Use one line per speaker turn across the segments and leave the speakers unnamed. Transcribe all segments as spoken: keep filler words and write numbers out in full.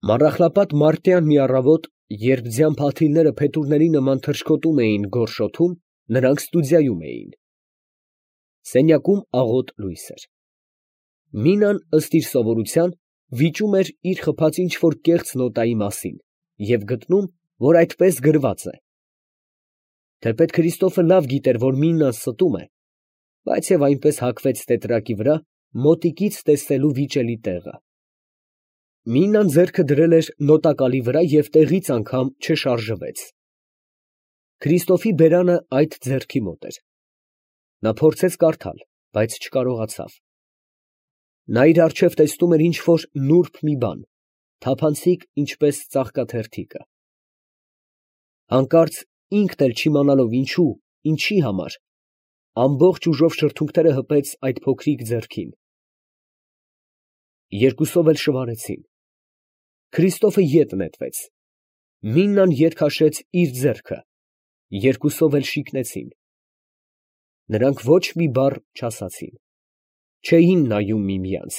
Մառախլապատ մարտյան մի առավոտ, երբ ձյան փաթիլները փետուրների նման թռչկոտում էին գորշ օդում, նրանք ստուդիայում էին։ Սենյակում աղոտ լույս էր։ Մինան, ըստ իր սովորության, վիճում էր իր խփած ինչ֊որ կեղծ նոտայի մասին և գտնում, որ այդպես գրված է։ Թեպետ Քրիստոֆը լավ գիտեր, որ Մինան ստում է, բայց և այնպես հագվեց տետրակի վրա, մոտիկից տեսնելու վիճելի տեղը։ Մինան ձեռքը դրել էր նոտակալի վրա և տեղից անգամ չշարժվեց։ Քրիստոֆի բերանը այդ ձեռքի մոտ էր։ Նա փորձեց կարդալ, բայց չկարողացավ։ Նա իր առջև տեսնում էր ինչ֊որ նուրբ մի բան, թափանցիկ, ինչպես ծաղկաթերթիկը։ Հանկարծ, ինքն էլ չիմանալով ինչու, ինչի համար, ամբողջ ուժով շրթունքները հպեց այդ փոքրիկ ձեռքին։ Երկուսով էլ շվարեցին։ Քրիստոֆը ետ նետվեց։ Մինան ետ քաշեց իր ձեռքը, երկուսով էլ շիկնեցին։ Նրանք ոչ մի բառ չասացին, չէին նայում միմյանց։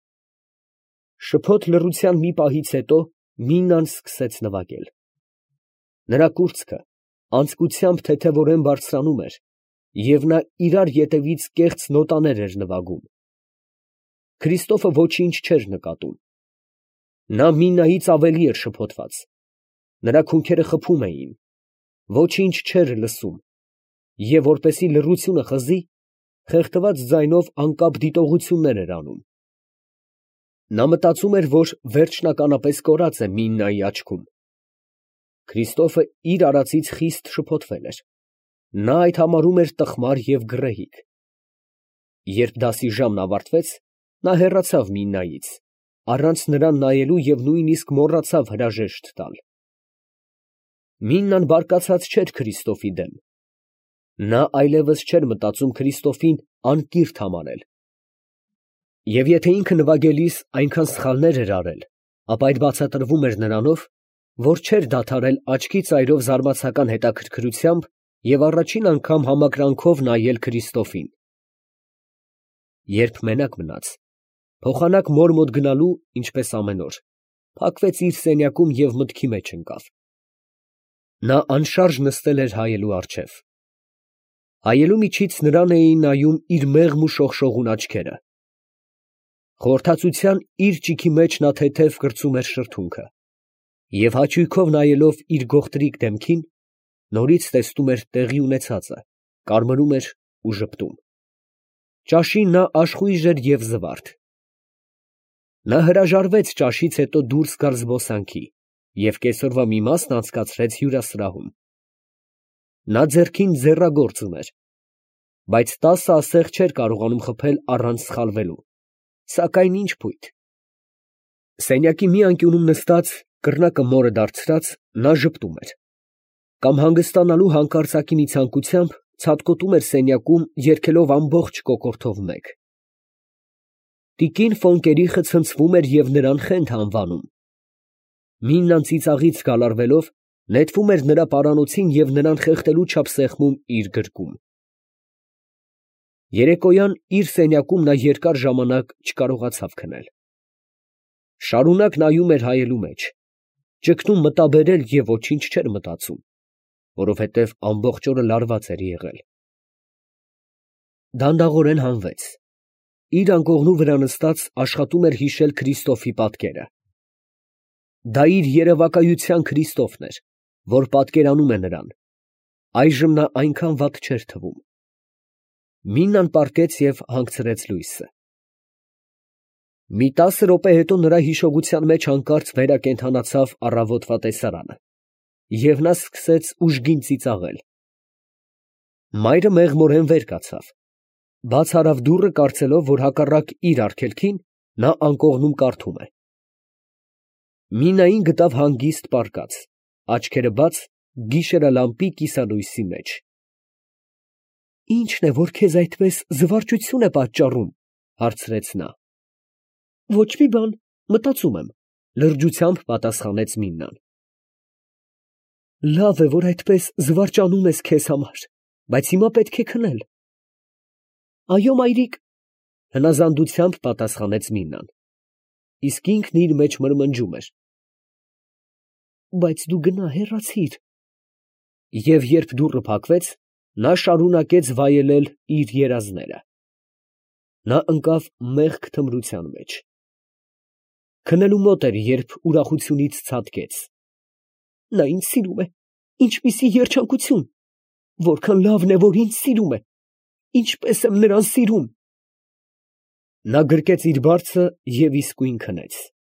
Շփոթ լռության մի պահից հետո Մինան սկսեց նվագել։ Նրա կուրծքը անձկությամբ թեթևորեն բարձրանում էր, և նա իրար ետևից կեղծ նոտաներ էր նվագում։ Քրիստոֆը ոչինչ չէր նկատում։ Նա Մինայից ավելի էր շփոթված։ Նրա քունքերը խփում էին, ոչինչ չէր լսում, և որպեսզի լռությունը խզի, խեղդված ձայնով անկապ դիտողություններ էր անում։ Նա մտածում էր, որ վերջնականապես կորած է Մինայի աչքում։ Քրիստոֆը իր արածից խիստ շփոթվել էր։ Նա այդ համարում էր տխմար և գռեհիկ։ Երբ դասի ժամն ավարտվեց, նա հեռացավ Մինայից, առանց նրան նայելու և նույնիսկ մոռացավ հրաժեշտ տալ։ Մինան բարկացած չէր Քրիստոֆի դեմ։ Նա այլևս չէր մտածում Քրիստոֆին անկիրթ համարել։ Եվ եթե ինքը նվագելիս այնքան սխալներ էր արել, ապա այդ բացատրվում էր նրանով, որ չէր դադարել աչքի ծայրով զարմացական հետաքրքրությամբ և առաջին անգամ համակրանքով նայել Քրիստոֆին։ Երբ մենակ մնաց, փոխանակ մոր մոտ գնալու, ինչպես ամեն օր, փակվեց իր սենյակում և մտքի մեջ ընկավ։ Նա անշարժ նստել էր հայելու առջև։ Հայելու միջից նրան էին նայում իր մեղմ ու շողշողուն աչքերը։ Խորհրդածության իր ճիգի մեջ նա թեթև կրծում էր շրթունքը և հաճույքով նայելով իր գողտրիկ դեմքին, նորից տեսնում էր տեղի ունեցածը, կարմրում էր ու ժպտում։ Ճաշին նա աշխույժ էր և զվարթ։ Նա հրաժարվեց ճաշից հետո դուրս գալ զբոսանքի և կեսօրվա մի մասն անցկացրեց հյուրասրահում։ Նա ձեռքին ձեռագործ ուներ, բայց տասը ասեղ չէր կարողանում խփել առանց սխալվելու, սակայն ինչ փույթ։ Սենյակի մի անկյունում նստած, կռնակը մորը դարձրած, նա ժպտում էր, կամ հանգստանալու հանկարծակի մի ցանկությամբ ցատկոտում էր սենյակում, երգելով ամբողջ կոկորդով մեկ։ Տիկին Ֆոնկերիխը ցնցվում էր և նրան խենթ անվանում։ Մինան ծիծաղից գալարվելով, նետվում էր նրա պարանոցին և նրան խեղդելու չափ սեղմում իր գրկում։ Երեկոյան իր սենյակում նա երկար ժամանակ չկարողացավ քնել։ Շարունակ նայում էր հայելու մեջ, ճգնում մտաբերել և ոչինչ չէր մտածում, որովհետև ամբողջ օրը լարված էր եղել։ Դանդաղորեն հանվեց։ Իր անկողնու վրա նստած աշխատում էր հիշել Քրիստոֆի պատկերը։ Դա իր երևակայության Քրիստոֆն էր, որ պատկերանում է նրան։ Այժմ նա այնքան վատ չէր թվում։ Մինան պառկեց և հանգցրեց լույսը։ Մի տասը րոպե հետո նրա հիշողության մեջ հանկարծ վերակենդանացավ առավոտվա տեսարանը, և նա սկսեց ուժգին ծիծաղել։ Մայրը մեղմորեն վեր կացավ, բաց արավ դուռը, կարծելով, որ հակառակ իր արգելքին, նա անկողնում կարդում է։ Մինային գտավ հանգիստ պառկած, աչքերը բաց, գիշերալամպի կիսալույսի մեջ։ ֊ Ի՞նչն է, որ քեզ այդպես զվարճություն է պատճառում, ֊ հարցրեց նա։ ֊ Ոչ մի բան, մտածում եմ, ֊ լրջությամբ պատասխանեց Մինան։ ֊ Լավ է, որ այդպես զվարճանում ես քեզ համար, բայց հիմա պետք է քնել։ ֊ Այո, մայրիկ, ֊ հնազանդությամբ պատասխանեց Մինան, իսկ ինքն իր մեջ մրմնջում էր. Բայց դու գնա հեռացիր։ Եվ երբ դուռը փակվեց, նա շարունակեց վայելել իր երազները։ Նա ընկավ մեղք թմրության մեջ։ Քնելու մոտ էր, երբ ուրախությունից ցատկեց. նա ինձ սիրում է, ինչպիսի երջանկություն, որքան լավն է, որ ինձ սիրում է, ինչպես եմ նրան սիրում։ Նա գրկեց իր բարձը և իսկույն քնեց։